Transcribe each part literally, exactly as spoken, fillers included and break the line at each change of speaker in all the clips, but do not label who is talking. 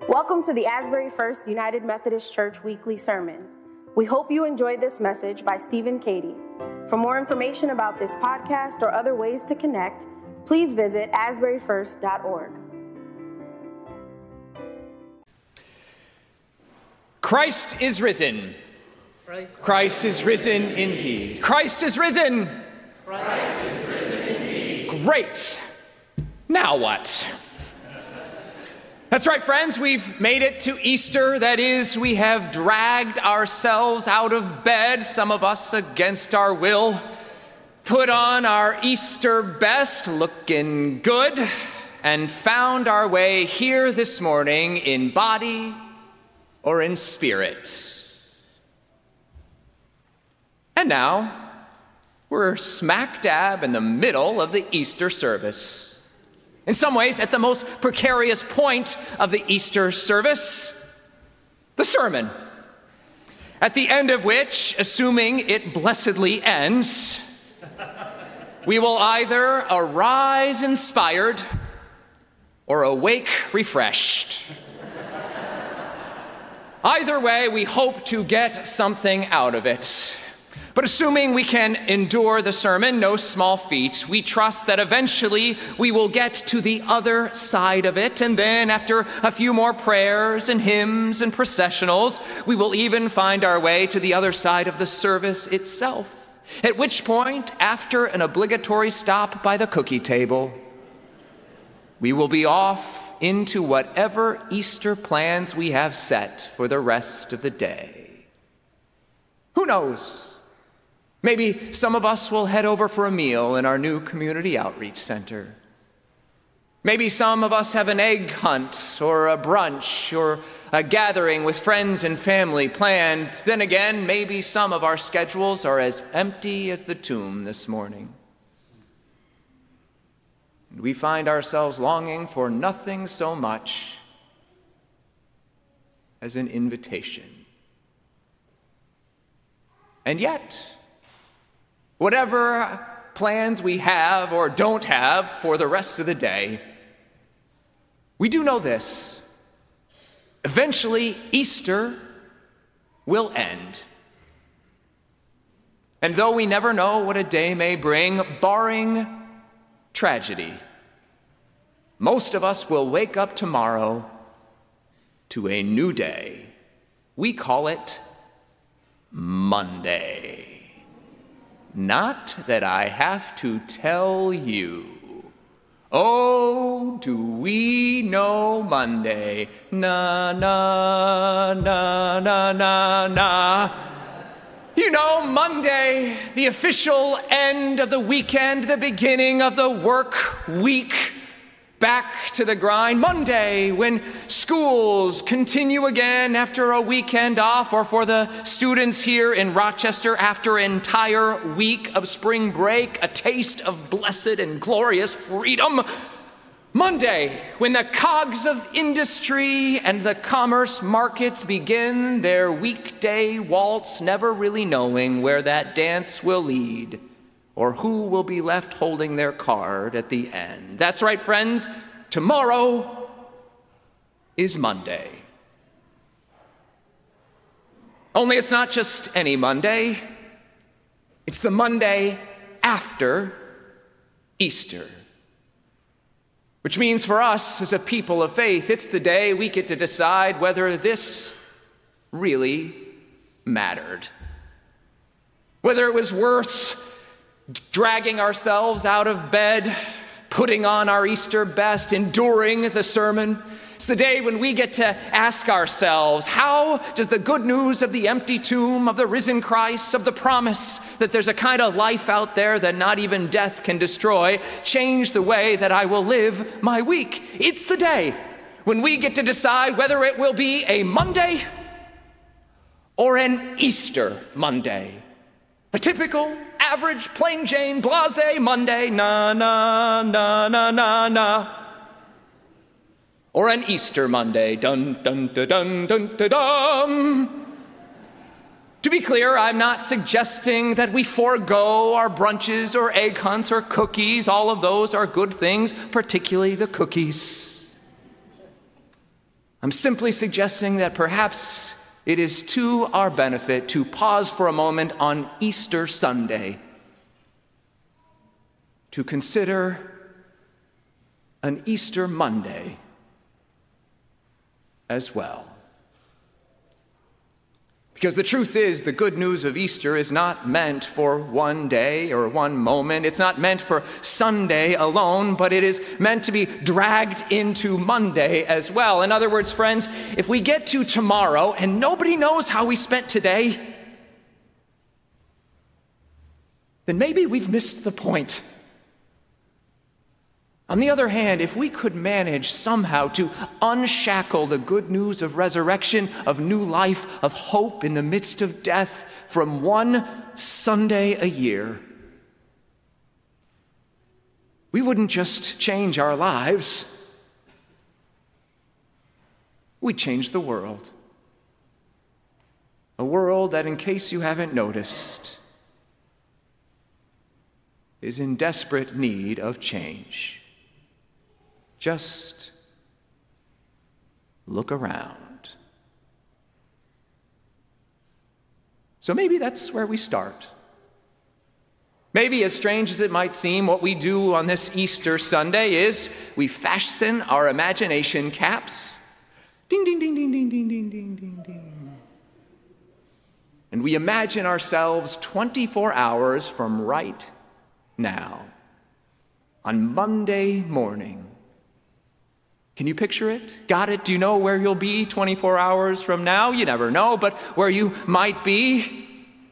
Welcome to the Asbury First United Methodist Church Weekly Sermon. We hope you enjoyed this message by Stephen Cady. For more information about this podcast or other ways to connect, please visit asbury first dot org.
Christ is risen.
Christ,
Christ is risen indeed. Christ is risen.
Christ is risen indeed.
Great. Now what? That's right, friends. We've made it to Easter. That is, we have dragged ourselves out of bed, some of us against our will, put on our Easter best, looking good, and found our way here this morning in body or in spirit. And now, we're smack dab in the middle of the Easter service. In some ways, at the most precarious point of the Easter service, the sermon, at the end of which, assuming it blessedly ends, we will either arise inspired or awake refreshed. Either way, we hope to get something out of it. But assuming we can endure the sermon, no small feat, we trust that eventually we will get to the other side of it, and then after a few more prayers and hymns and processionals, we will even find our way to the other side of the service itself, at which point, after an obligatory stop by the cookie table, we will be off into whatever Easter plans we have set for the rest of the day. Who knows? Maybe some of us will head over for a meal in our new community outreach center. Maybe some of us have an egg hunt or a brunch or a gathering with friends and family planned. Then again, maybe some of our schedules are as empty as the tomb this morning. And we find ourselves longing for nothing so much as an invitation. And yet, whatever plans we have or don't have for the rest of the day, we do know this. Eventually, Easter will end. And though we never know what a day may bring, barring tragedy, most of us will wake up tomorrow to a new day. We call it Monday. Not that I have to tell you. Oh, do we know Monday? Na, na, na, na, na, na. You know, Monday, the official end of the weekend, the beginning of the work week. Back to the grind. Monday, when schools continue again after a weekend off, or for the students here in Rochester, after an entire week of spring break, a taste of blessed and glorious freedom. Monday, when the cogs of industry and the commerce markets begin their weekday waltz, never really knowing where that dance will lead, or who will be left holding their card at the end. That's right, friends. Tomorrow is Monday. Only it's not just any Monday. It's the Monday after Easter. Which means for us as a people of faith, it's the day we get to decide whether this really mattered. Whether it was worth dragging ourselves out of bed, putting on our Easter best, enduring the sermon. It's the day when we get to ask ourselves, how does the good news of the empty tomb, of the risen Christ, of the promise that there's a kind of life out there that not even death can destroy, change the way that I will live my week? It's the day when we get to decide whether it will be a Monday or an Easter Monday. A typical, average, plain Jane, blasé Monday, na, na, na, na, na, na. Or an Easter Monday, dun, dun, dun, dun, dun, dun, dun. To be clear, I'm not suggesting that we forego our brunches or egg hunts or cookies. All of those are good things, particularly the cookies. I'm simply suggesting that perhaps it is to our benefit to pause for a moment on Easter Sunday to consider an Easter Monday as well. Because the truth is, the good news of Easter is not meant for one day or one moment. It's not meant for Sunday alone, but it is meant to be dragged into Monday as well. In other words, friends, if we get to tomorrow and nobody knows how we spent today, then maybe we've missed the point. On the other hand, if we could manage somehow to unshackle the good news of resurrection, of new life, of hope in the midst of death from one Sunday a year, we wouldn't just change our lives, we'd change the world. A world that, in case you haven't noticed, is in desperate need of change. Just look around. So maybe that's where we start. Maybe, as strange as it might seem, what we do on this Easter Sunday is we fasten our imagination caps. Ding, ding, ding, ding, ding, ding, ding, ding, ding, ding. And we imagine ourselves twenty-four hours from right now, on Monday morning. Can you picture it? Got it? Do you know where you'll be twenty-four hours from now? You never know, but where you might be.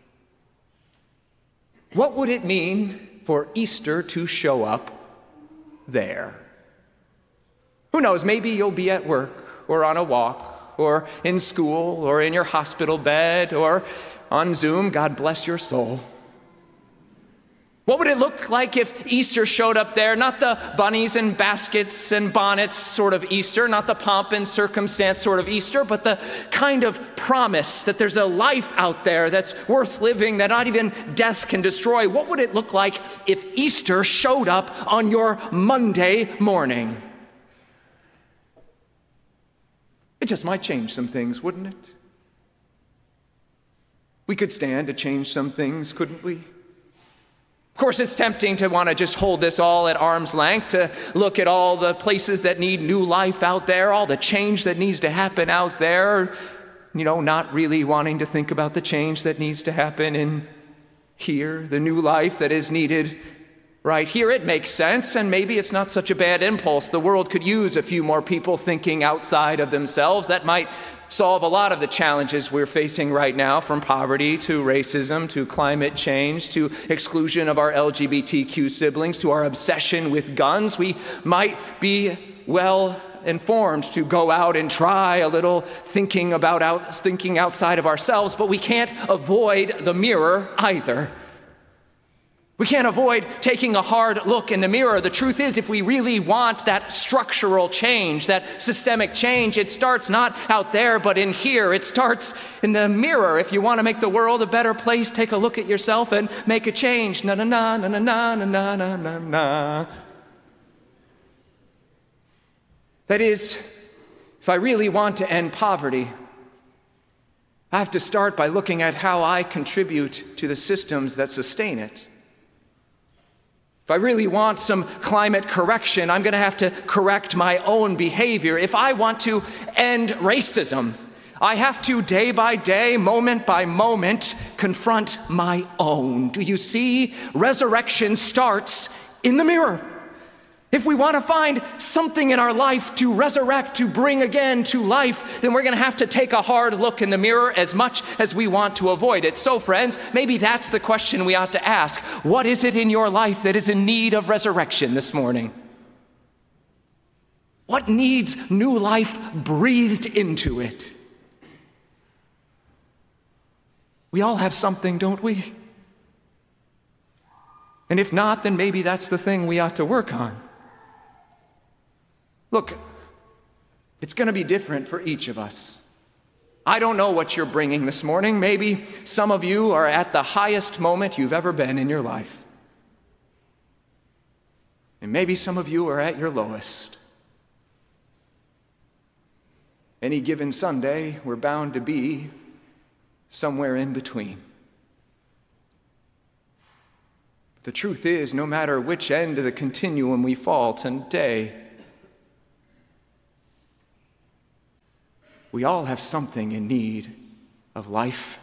What would it mean for Easter to show up there? Who knows? Maybe you'll be at work or on a walk or in school or in your hospital bed or on Zoom. God bless your soul. What would it look like if Easter showed up there? Not the bunnies and baskets and bonnets sort of Easter, not the pomp and circumstance sort of Easter, but the kind of promise that there's a life out there that's worth living, that not even death can destroy. What would it look like if Easter showed up on your Monday morning? It just might change some things, wouldn't it? We could stand to change some things, couldn't we? Of course, it's tempting to want to just hold this all at arm's length, to look at all the places that need new life out there, all the change that needs to happen out there, you know, not really wanting to think about the change that needs to happen in here, the new life that is needed right here. It makes sense, and maybe it's not such a bad impulse. The world could use a few more people thinking outside of themselves. That might solve a lot of the challenges we're facing right now, from poverty to racism to climate change to exclusion of our L G B T Q siblings to our obsession with guns. We might be well informed to go out and try a little thinking about out, thinking outside of ourselves, but we can't avoid the mirror either. We can't avoid taking a hard look in the mirror. The truth is, if we really want that structural change, that systemic change, it starts not out there, but in here. It starts in the mirror. If you want to make the world a better place, take a look at yourself and make a change. Na na na na na na na na na na. That is, if I really want to end poverty, I have to start by looking at how I contribute to the systems that sustain it. If I really want some climate correction, I'm going to have to correct my own behavior. If I want to end racism, I have to, day by day, moment by moment, confront my own. Do you see? Resurrection starts in the mirror. If we want to find something in our life to resurrect, to bring again to life, then we're going to have to take a hard look in the mirror as much as we want to avoid it. So, friends, maybe that's the question we ought to ask. What is it in your life that is in need of resurrection this morning? What needs new life breathed into it? We all have something, don't we? And if not, then maybe that's the thing we ought to work on. Look, it's going to be different for each of us. I don't know what you're bringing this morning. Maybe some of you are at the highest moment you've ever been in your life. And maybe some of you are at your lowest. Any given Sunday, we're bound to be somewhere in between. But the truth is, no matter which end of the continuum we fall today, we all have something in need of life.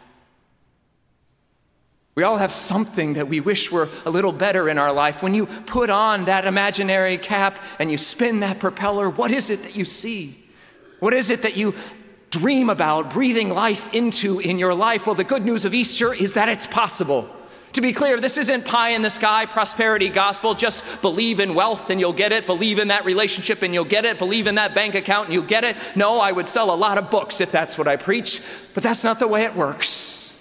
We all have something that we wish were a little better in our life. When you put on that imaginary cap and you spin that propeller, what is it that you see? What is it that you dream about breathing life into in your life? Well, the good news of Easter is that it's possible. To be clear, this isn't pie in the sky prosperity gospel. Just believe in wealth and you'll get it. Believe in that relationship and you'll get it. Believe in that bank account and you'll get it. No, I would sell a lot of books if that's what I preached, but that's not the way it works.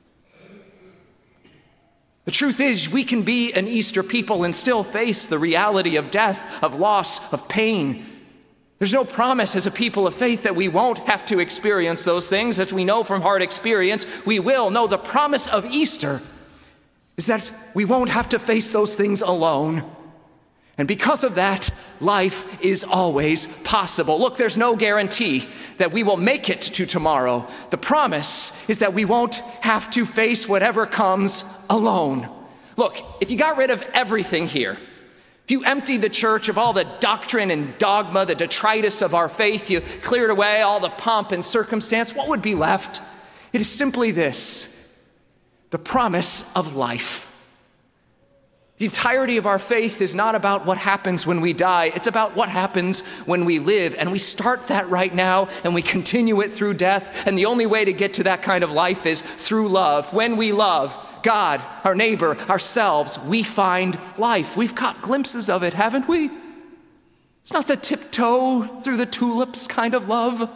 The truth is, we can be an Easter people and still face the reality of death, of loss, of pain. There's no promise as a people of faith that we won't have to experience those things. As we know from hard experience, we will. No, the promise of Easter is that we won't have to face those things alone. And because of that, life is always possible. Look, there's no guarantee that we will make it to tomorrow. The promise is that we won't have to face whatever comes alone. Look, if you got rid of everything here, if you emptied the church of all the doctrine and dogma, the detritus of our faith, you cleared away all the pomp and circumstance, what would be left? It is simply this: the promise of life. The entirety of our faith is not about what happens when we die. It's about what happens when we live. And we start that right now, and we continue it through death. And the only way to get to that kind of life is through love. When we love God, our neighbor, ourselves, we find life. We've caught glimpses of it, haven't we? It's not the tiptoe through the tulips kind of love.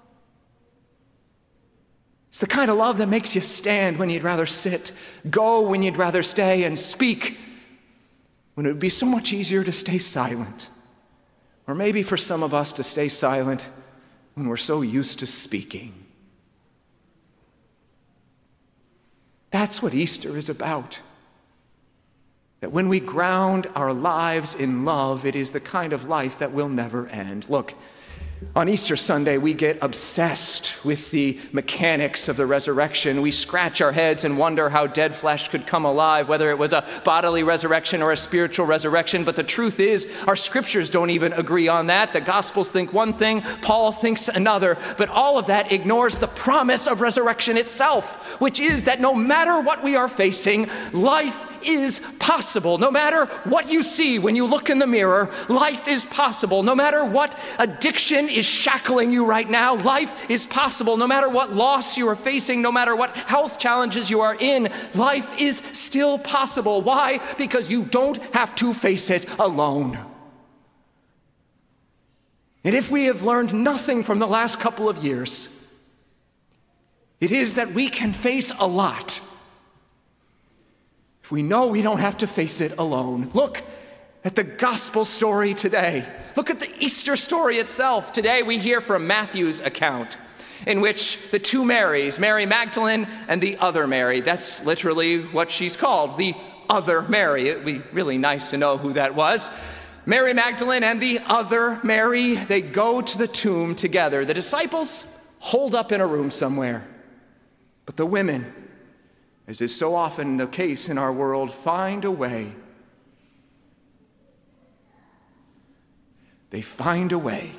It's the kind of love that makes you stand when you'd rather sit, go when you'd rather stay, and speak when it would be so much easier to stay silent. Or maybe for some of us to stay silent when we're so used to speaking. That's what Easter is about. That when we ground our lives in love, it is the kind of life that will never end. Look, on Easter Sunday, we get obsessed with the mechanics of the resurrection. We scratch our heads and wonder how dead flesh could come alive, whether it was a bodily resurrection or a spiritual resurrection. But the truth is, our scriptures don't even agree on that. The Gospels think one thing, Paul thinks another. But all of that ignores the promise of resurrection itself, which is that no matter what we are facing, life is possible. No matter what you see when you look in the mirror, life is possible. No matter what addiction is shackling you right now, life is possible. No matter what loss you are facing, no matter what health challenges you are in, life is still possible. Why? Because you don't have to face it alone. And if we have learned nothing from the last couple of years, it is that we can face a lot if we know we don't have to face it alone. Look at the gospel story today. Look at the Easter story itself. Today we hear from Matthew's account, in which the two Marys, Mary Magdalene and the other Mary, that's literally what she's called, the other Mary. It'd be really nice to know who that was. Mary Magdalene and the other Mary, they go to the tomb together. The disciples holed up in a room somewhere, but the women, as is so often the case in our world, find a way. They find a way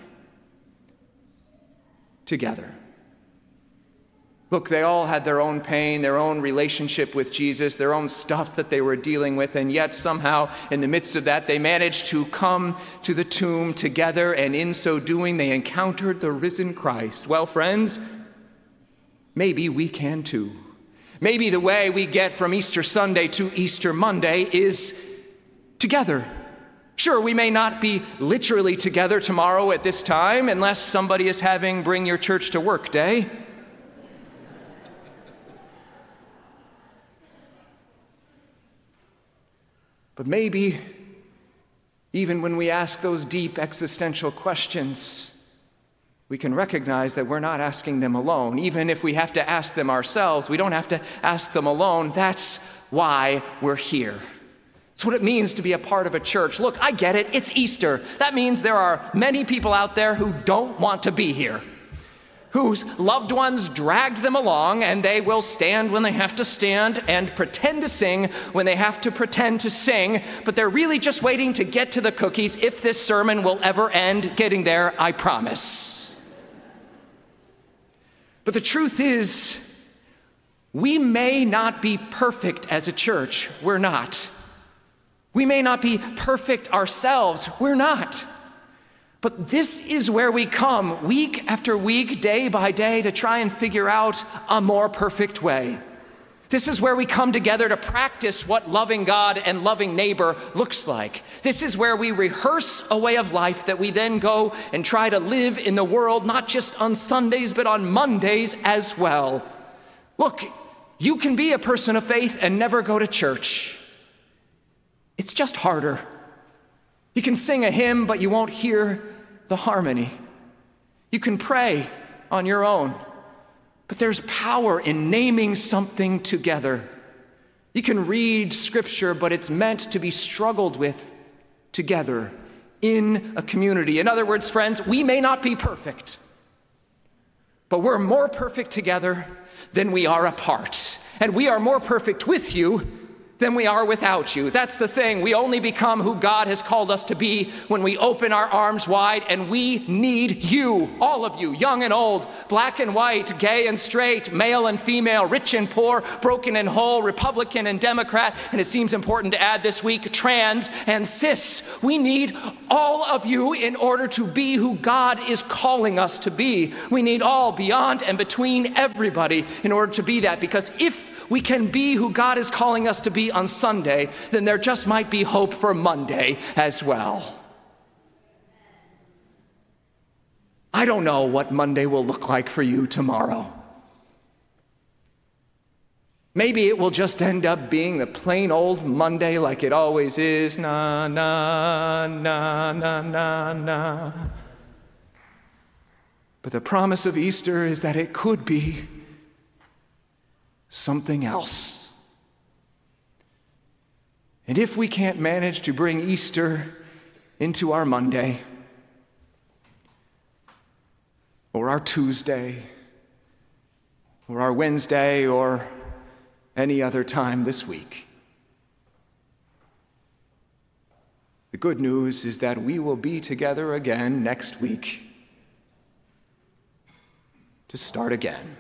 together. Look, they all had their own pain, their own relationship with Jesus, their own stuff that they were dealing with, and yet somehow in the midst of that, they managed to come to the tomb together, and in so doing, they encountered the risen Christ. Well, friends, maybe we can too. Maybe the way we get from Easter Sunday to Easter Monday is together. Sure, we may not be literally together tomorrow at this time unless somebody is having Bring Your Church to Work Day. But maybe even when we ask those deep existential questions, we can recognize that we're not asking them alone. Even if we have to ask them ourselves, we don't have to ask them alone. That's why we're here. It's what it means to be a part of a church. Look, I get it. It's Easter. That means there are many people out there who don't want to be here. whose loved ones dragged them along, and they will stand when they have to stand and pretend to sing when they have to pretend to sing, but they're really just waiting to get to the cookies if this sermon will ever end getting there, I promise. But the truth is, we may not be perfect as a church. We're not. We may not be perfect ourselves. We're not. But this is where we come week after week, day by day, to try and figure out a more perfect way. This is where we come together to practice what loving God and loving neighbor looks like. This is where we rehearse a way of life that we then go and try to live in the world, not just on Sundays, but on Mondays as well. Look, you can be a person of faith and never go to church. It's just harder. You can sing a hymn, but you won't hear the harmony. You can pray on your own, but there's power in naming something together. You can read scripture, but it's meant to be struggled with together in a community. In other words, friends, we may not be perfect, but we're more perfect together than we are apart. And we are more perfect with you than we are without you. That's the thing. We only become who God has called us to be when we open our arms wide, and we need you, all of you, young and old, black and white, gay and straight, male and female, rich and poor, broken and whole, Republican and Democrat, and it seems important to add this week, trans and cis. We need all of you in order to be who God is calling us to be. We need all, beyond and between everybody, in order to be that, because if we can be who God is calling us to be on Sunday, then there just might be hope for Monday as well. I don't know what Monday will look like for you tomorrow. Maybe it will just end up being the plain old Monday like it always is. Na, na, na, na, na, na. But the promise of Easter is that it could be something else. And if we can't manage to bring Easter into our Monday, or our Tuesday, or our Wednesday, or any other time this week, the good news is that we will be together again next week to start again.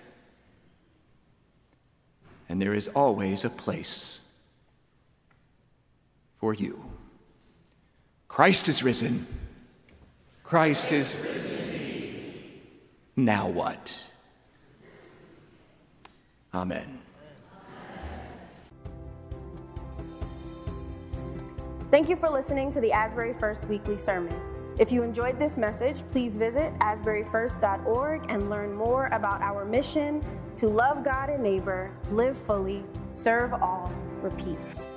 And there is always a place for you. Christ is risen. Christ is risen indeed. Now what? Amen.
Thank you for listening to the Asbury First Weekly Sermon. If you enjoyed this message, please visit asbury first dot org and learn more about our mission to love God and neighbor, live fully, serve all, repeat.